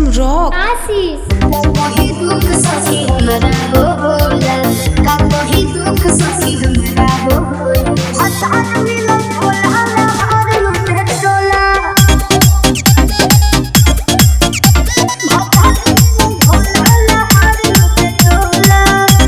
rock आशीष कहीं दुख सखी हमरा होला का कहीं दुख सखी हमरा होला हजार मिलन होला हर लुटे टोला हजार मिलन होला हर लुटे टोला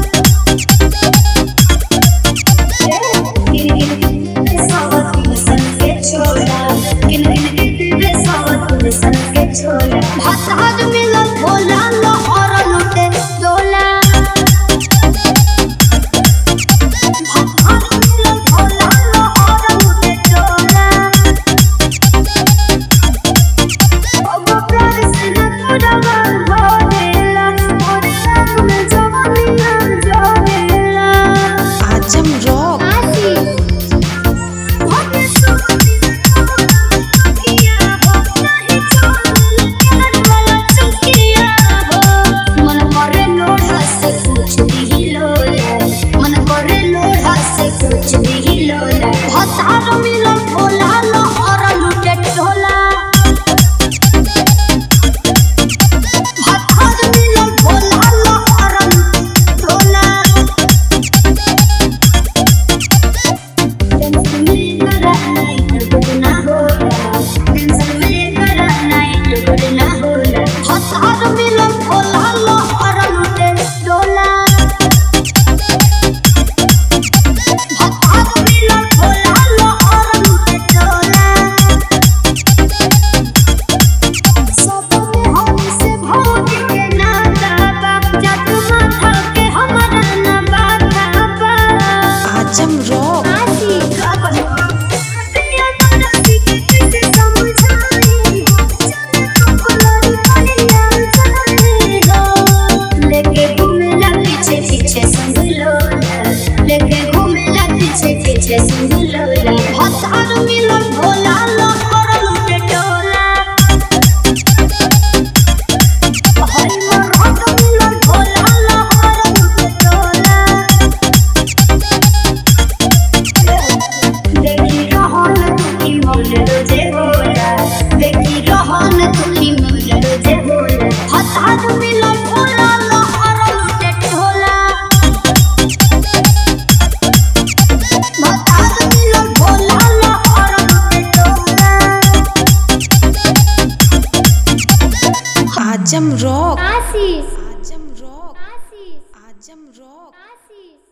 सावत सन के छोला किन किन सावत सन के छोला हजार मिलन होला और लुटे डोला हजार मिलन होला और लुटे डोला अब प्यार से न पूरा होनेला और रात में जवानी न जोनेला आजम रॉक आशीष होके सोती किया हो नहीं छोड़ प्यार वाला चुकिया हो मन करे लोढ़ा से कुछ भी लोला मन करे लोढ़ा से कुछ भी लोला हजार मिलन भोला लो और लुटे टोला हजार मिलन भोला लो और लुटे टोला टेंशन में करा नहीं डूबना होला टेंशन में करा नहीं डूबना होला हजार मिलन भोला लो और लुटे डोला हजार मिलन भोला लो और लुटे डोला सब में हमसे भोग के नाता बा जब माथा के हमारा ना बाता बा आजम रॉक आशीष लेके घूमेला पीछे पीछे संग लोला लेके घूमेला पीछे पीछे संग लोला हजार मिलन भोला लो और लुटे टोला हर मरहत मिलन भोला लो और लुटे टोला देखी रहन दुखी मन रोजे होला देखी रहन दुखी मन रोजे होला हजार मिलन भोला लो और लुटे टोला हजार मिलन भोला लो और लुटे टोला Azam rock Ashish Azam rock Ashish Azam rock आशीष